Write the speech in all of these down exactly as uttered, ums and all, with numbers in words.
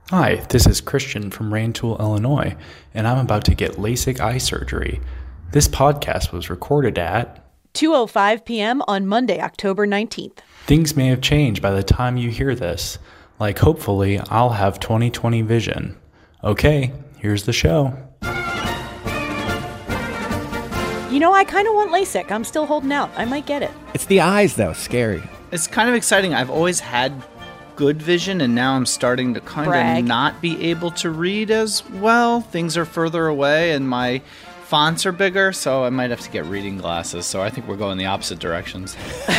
Hi, this is Christian from Rantoul, Illinois, and I'm about to get LASIK eye surgery. This podcast was recorded at two oh five p.m. on Monday, October nineteenth. Things may have changed by the time you hear this. Like, hopefully, I'll have twenty twenty vision. Okay, here's the show. You know, I kind of want LASIK. I'm still holding out. I might get it. It's the eyes, though. Scary. It's kind of exciting. I've always had good vision, and now I'm starting to kind Brag. of not be able to read as well. Things are further away, and my fonts are bigger, so I might have to get reading glasses. So I think we're going the opposite directions.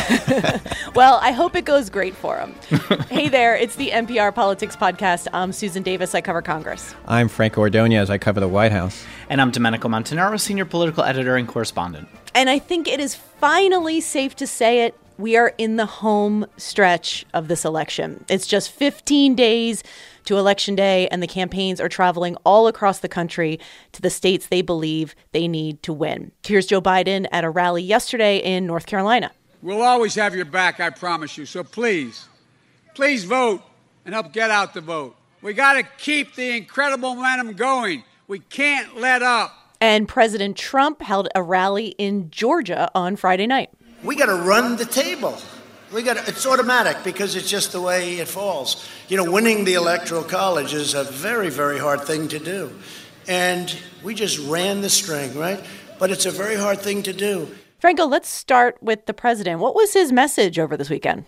Well, I hope it goes great for him. Hey there, it's the N P R Politics Podcast. I'm Susan Davis. I cover Congress. I'm Franco Ordonez. I cover the White House. And I'm Domenico Montanaro, senior political editor and correspondent. And I think it is finally safe to say it. We are in the home stretch of this election. It's just fifteen days to Election Day, and the campaigns are traveling all across the country to the states they believe they need to win. Here's Joe Biden at a rally yesterday in North Carolina. We'll always have your back, I promise you. So please, please vote and help get out the vote. We got to keep the incredible momentum going. We can't let up. And President Trump held a rally in Georgia on Friday night. We got to run the table. We got to, it's automatic because it's just the way it falls. You know, winning the Electoral College is a very, very hard thing to do. And we just ran the string, right? But it's a very hard thing to do. Franco, let's start with the president. What was his message over this weekend?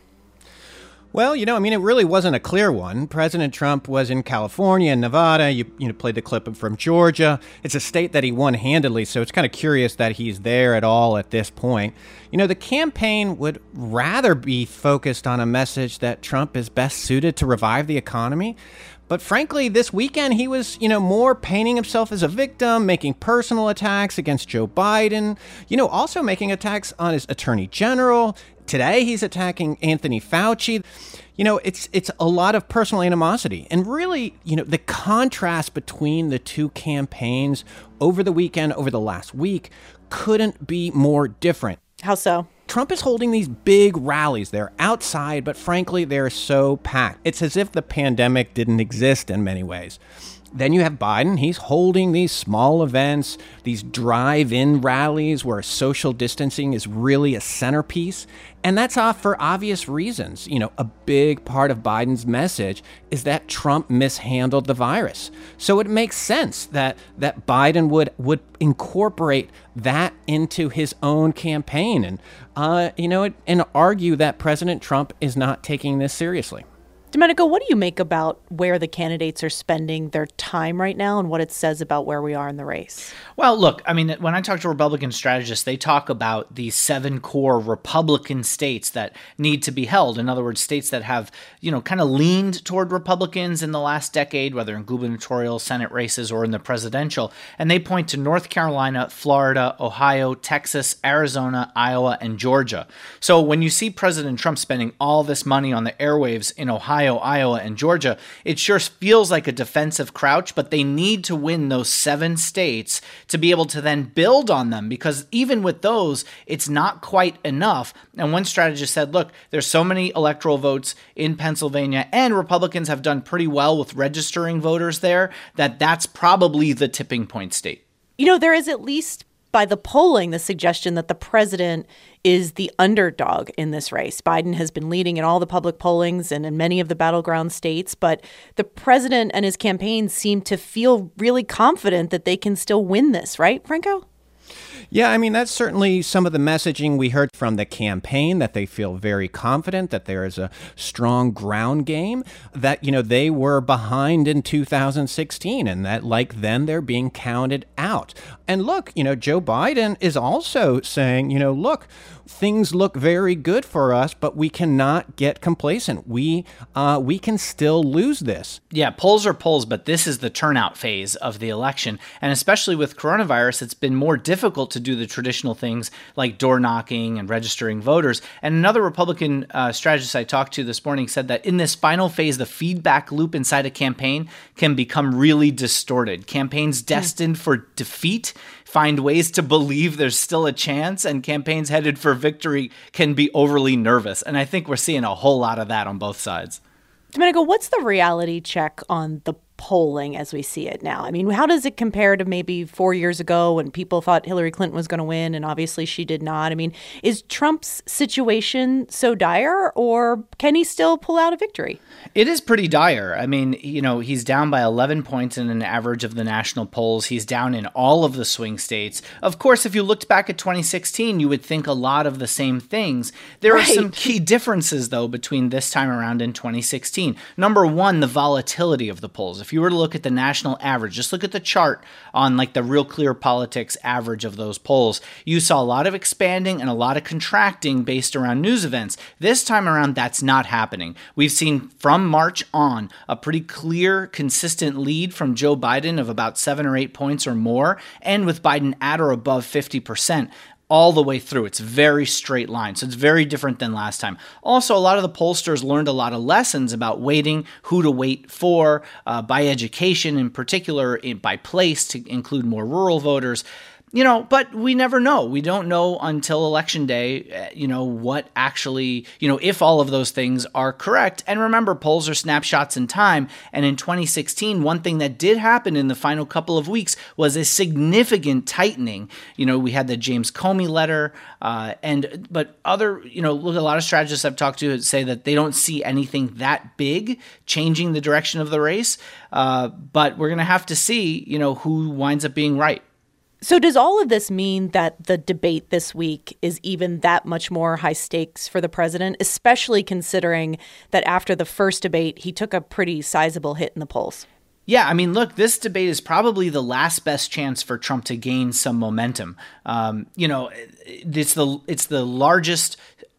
Well, you know, I mean, it really wasn't a clear one. President Trump was in California and Nevada. You, you know, played the clip from Georgia. It's a state that he won handedly, so it's kind of curious that he's there at all at this point. You know, the campaign would rather be focused on a message that Trump is best suited to revive the economy. But frankly, this weekend, he was, you know, more painting himself as a victim, making personal attacks against Joe Biden, you know, also making attacks on his attorney general. Today, he's attacking Anthony Fauci. You know, it's it's a lot of personal animosity. And really, you know, the contrast between the two campaigns over the weekend, over the last week, couldn't be more different. How so? Trump is holding these big rallies. They're outside, but frankly, they're so packed. It's as if the pandemic didn't exist in many ways. Then you have Biden. He's holding these small events, these drive-in rallies where social distancing is really a centerpiece. And that's off for obvious reasons. You know, a big part of Biden's message is that Trump mishandled the virus. So it makes sense that that Biden would would incorporate that into his own campaign and, uh, you know, and argue that President Trump is not taking this seriously. Domenico, what do you make about where the candidates are spending their time right now and what it says about where we are in the race? Well, look, I mean, when I talk to Republican strategists, they talk about the seven core Republican states that need to be held. In other words, states that have, you know, kind of leaned toward Republicans in the last decade, whether in gubernatorial, Senate races, or in the presidential. And they point to North Carolina, Florida, Ohio, Texas, Arizona, Iowa, and Georgia. So when you see President Trump spending all this money on the airwaves in Ohio, Iowa, and Georgia, it sure feels like a defensive crouch, but they need to win those seven states to be able to then build on them, because even with those, it's not quite enough. And one strategist said, look, there's so many electoral votes in Pennsylvania, and Republicans have done pretty well with registering voters there, that that's probably the tipping point state. You know, there is at least by the polling the suggestion that the president is the underdog in this race. Biden has been leading in all the public pollings and in many of the battleground states, but the president and his campaign seem to feel really confident that they can still win this, right, Franco? Yeah, I mean, that's certainly some of the messaging we heard from the campaign, that they feel very confident, that there is a strong ground game, that, you know, they were behind in two thousand sixteen and that, like then, they're being counted out. And look, you know, Joe Biden is also saying, you know, look, things look very good for us, but we cannot get complacent. We uh, we can still lose this. Yeah, polls are polls, but this is the turnout phase of the election. And especially with coronavirus, it's been more difficult to do the traditional things like door knocking and registering voters. And another Republican uh, strategist I talked to this morning said that in this final phase, the feedback loop inside a campaign can become really distorted. Campaigns destined for defeat find ways to believe there's still a chance, and campaigns headed for victory can be overly nervous. And I think we're seeing a whole lot of that on both sides. Domenico, what's the reality check on the polling as we see it now? I mean, how does it compare to maybe four years ago when people thought Hillary Clinton was going to win and obviously she did not? I mean, is Trump's situation so dire, or can he still pull out a victory? It is pretty dire. I mean, you know, he's down by eleven points in an average of the national polls. He's down in all of the swing states. Of course, if you looked back at twenty sixteen, you would think a lot of the same things. There right. are some key differences, though, between this time around and twenty sixteen. Number one, the volatility of the polls. If you were to look at the national average, just look at the chart on like the Real Clear Politics average of those polls, you saw a lot of expanding and a lot of contracting based around news events. This time around, that's not happening. We've seen from March on a pretty clear, consistent lead from Joe Biden of about seven or eight points or more, and with Biden at or above fifty percent. All the way through. It's very straight line. So it's very different than last time. Also, a lot of the pollsters learned a lot of lessons about waiting, who to wait for, uh, by education in particular, in, by place to include more rural voters. You know, but we never know. We don't know until Election Day, you know, what actually, you know, if all of those things are correct. And remember, polls are snapshots in time. And in twenty sixteen, one thing that did happen in the final couple of weeks was a significant tightening. You know, we had the James Comey letter, uh, and but other, you know, look, a lot of strategists I've talked to say that they don't see anything that big changing the direction of the race. Uh, but we're going to have to see, you know, who winds up being right. So does all of this mean that the debate this week is even that much more high stakes for the president, especially considering that after the first debate, he took a pretty sizable hit in the polls? Yeah, I mean, look, this debate is probably the last best chance for Trump to gain some momentum. Um, you know, it's the it's the largest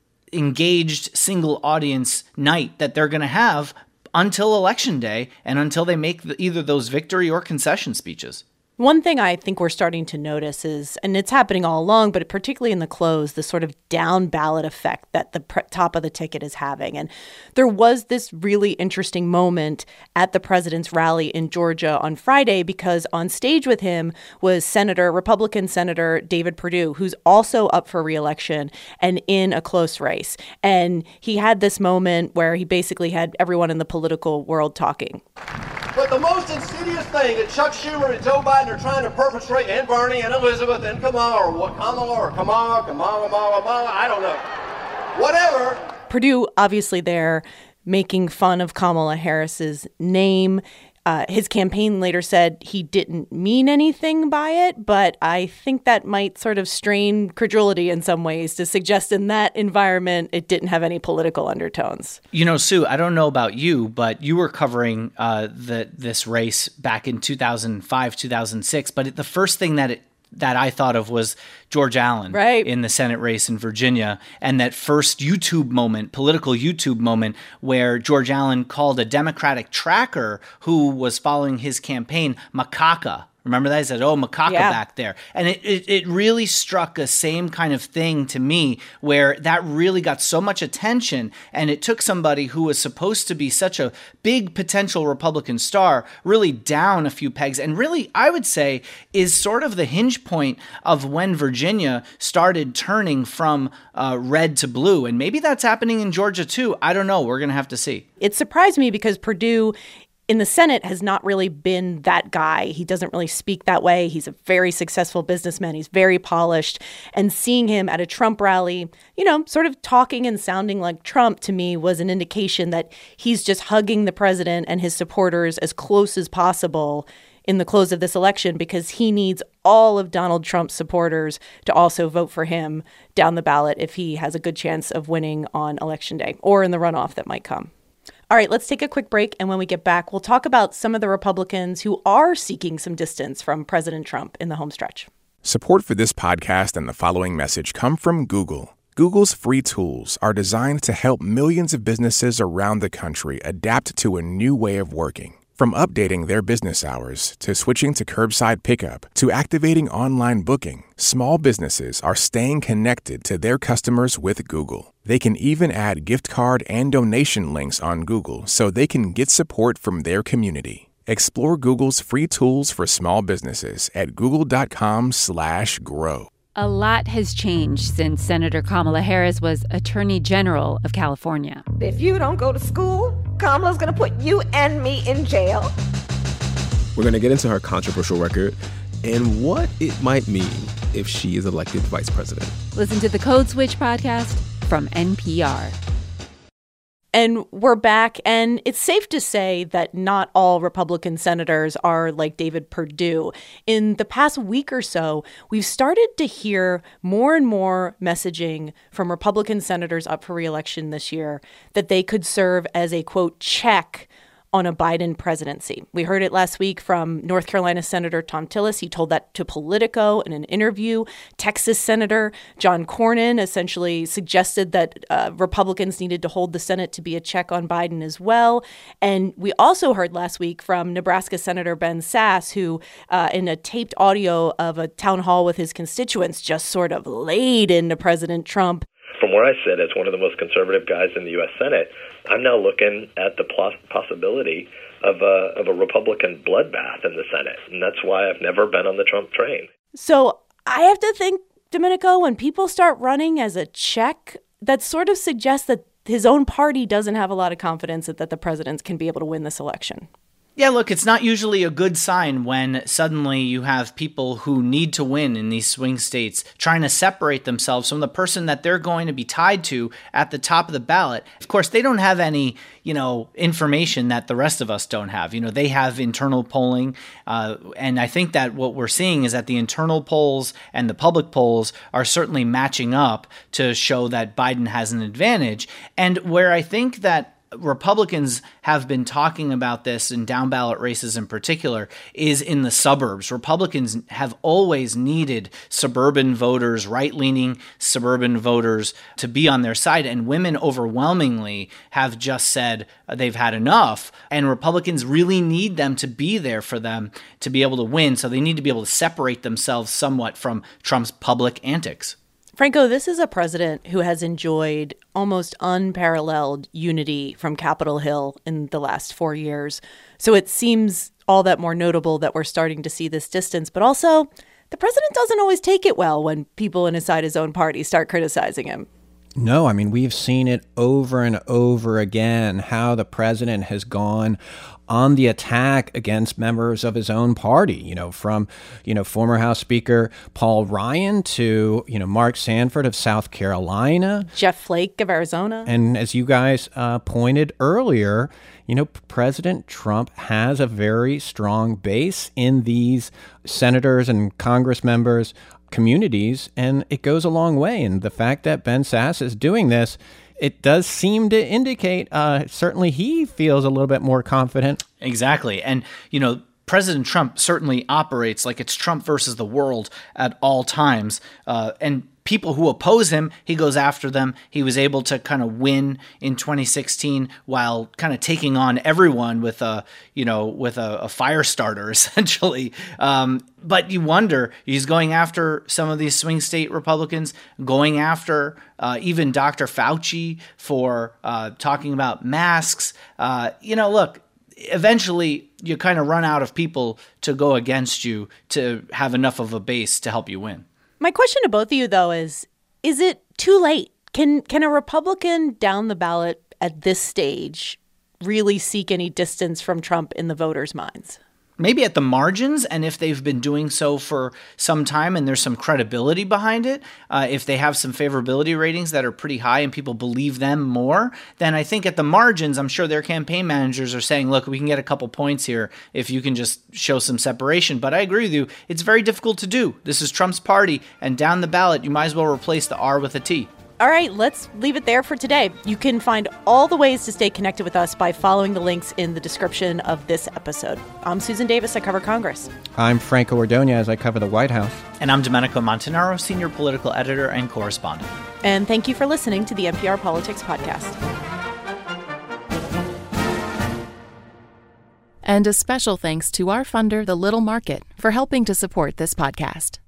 engaged single audience night that they're going to have until Election Day and until they make the, either those victory or concession speeches. One thing I think we're starting to notice is, and it's happening all along, but particularly in the close, the sort of down ballot effect that the pre- top of the ticket is having. And there was this really interesting moment at the president's rally in Georgia on Friday, because on stage with him was Senator, Republican Senator David Perdue, who's also up for re-election and in a close race. And he had this moment where he basically had everyone in the political world talking. But the most insidious thing that Chuck Schumer and Joe Biden are trying to perpetrate, and Bernie and Elizabeth and Kamala or Kamala or Kamala, Kamala, Kamala, Kamala, I don't know. Whatever. Perdue obviously there making fun of Kamala Harris's name. Uh, his campaign later said he didn't mean anything by it, but I think that might sort of strain credulity in some ways to suggest in that environment it didn't have any political undertones. You know, Sue, I don't know about you, but you were covering uh, the this race back in two thousand five, two thousand six, but it, the first thing that it that I thought of was George Allen right. in the Senate race in Virginia, and that first YouTube moment, political YouTube moment, where George Allen called a Democratic tracker who was following his campaign macaca. Remember that? He said, oh, macaca yeah. back there. And it, it, it really struck a same kind of thing to me, where that really got so much attention, and it took somebody who was supposed to be such a big potential Republican star really down a few pegs, and really, I would say, is sort of the hinge point of when Virginia started turning from uh, red to blue. And maybe that's happening in Georgia too. I don't know. We're going to have to see. It surprised me because Perdue in the Senate has not really been that guy. He doesn't really speak that way. He's a very successful businessman. He's very polished. And seeing him at a Trump rally, you know, sort of talking and sounding like Trump to me was an indication that he's just hugging the president and his supporters as close as possible in the close of this election, because he needs all of Donald Trump's supporters to also vote for him down the ballot if he has a good chance of winning on Election Day or in the runoff that might come. All right, let's take a quick break. And when we get back, we'll talk about some of the Republicans who are seeking some distance from President Trump in the home stretch. Support for this podcast and the following message come from Google. Google's free tools are designed to help millions of businesses around the country adapt to a new way of working. From updating their business hours to switching to curbside pickup to activating online booking, small businesses are staying connected to their customers with Google. They can even add gift card and donation links on Google so they can get support from their community. Explore Google's free tools for small businesses at google.com slash grow. A lot has changed since Senator Kamala Harris was Attorney General of California. If you don't go to school, Kamala's going to put you and me in jail? We're going to get into her controversial record and what it might mean if she is elected vice president. Listen to the Code Switch podcast from N P R. And we're back, and it's safe to say that not all Republican senators are like David Perdue. In the past week or so, we've started to hear more and more messaging from Republican senators up for re-election this year that they could serve as a, quote, check on a Biden presidency. We heard it last week from North Carolina Senator Thom Tillis. He told that to Politico in an interview. Texas Senator John Cornyn essentially suggested that uh, Republicans needed to hold the Senate to be a check on Biden as well. And we also heard last week from Nebraska Senator Ben Sasse, who uh, in a taped audio of a town hall with his constituents just sort of laid into President Trump. From where I sit as one of the most conservative guys in the U S Senate, I'm now looking at the possibility of a, of a Republican bloodbath in the Senate. And that's why I've never been on the Trump train. So I have to think, Domenico, when people start running as a check, that sort of suggests that his own party doesn't have a lot of confidence that, that the president can be able to win this election. Yeah, look, it's not usually a good sign when suddenly you have people who need to win in these swing states trying to separate themselves from the person that they're going to be tied to at the top of the ballot. Of course, they don't have any, you know, information that the rest of us don't have. You know, they have internal polling. Uh, and I think that what we're seeing is that the internal polls and the public polls are certainly matching up to show that Biden has an advantage. And where I think that Republicans have been talking about this in down ballot races in particular is in the suburbs. Republicans have always needed suburban voters, right-leaning suburban voters to be on their side. And women overwhelmingly have just said they've had enough. And Republicans really need them to be there for them to be able to win. So they need to be able to separate themselves somewhat from Trump's public antics. Franco, this is a president who has enjoyed almost unparalleled unity from Capitol Hill in the last four years. So it seems all that more notable that we're starting to see this distance. But also, the president doesn't always take it well when people inside his own party start criticizing him. No, I mean, we've seen it over and over again, how the president has gone on the attack against members of his own party, you know, from, you know, former House Speaker Paul Ryan to, you know, Mark Sanford of South Carolina. Jeff Flake of Arizona. And as you guys uh, pointed earlier, you know, President Trump has a very strong base in these senators and Congress members' communities, and it goes a long way. And the fact that Ben Sasse is doing this, it does seem to indicate uh, certainly he feels a little bit more confident. Exactly. And, you know, President Trump certainly operates like it's Trump versus the world at all times. Uh, and people who oppose him, he goes after them. He was able to kind of win in twenty sixteen while kind of taking on everyone with a, you know, with a, a fire starter, essentially. Um, but you wonder, he's going after some of these swing state Republicans, going after uh, even Doctor Fauci for uh, talking about masks. Uh, you know, look, eventually you kind of run out of people to go against you to have enough of a base to help you win. My question to both of you, though, is, is it too late? Can can a Republican down the ballot at this stage really seek any distance from Trump in the voters' minds? Maybe at the margins, and if they've been doing so for some time and there's some credibility behind it, uh, if they have some favorability ratings that are pretty high and people believe them more, then I think at the margins, I'm sure their campaign managers are saying, look, we can get a couple points here if you can just show some separation. But I agree with you. It's very difficult to do. This is Trump's party, and down the ballot, you might as well replace the R with a T. All right, let's leave it there for today. You can find all the ways to stay connected with us by following the links in the description of this episode. I'm Susan Davis. I cover Congress. I'm Franco Ordonez. I cover the White House. And I'm Domenico Montanaro, senior political editor and correspondent. And thank you for listening to the N P R Politics Podcast. And a special thanks to our funder, The Little Market, for helping to support this podcast.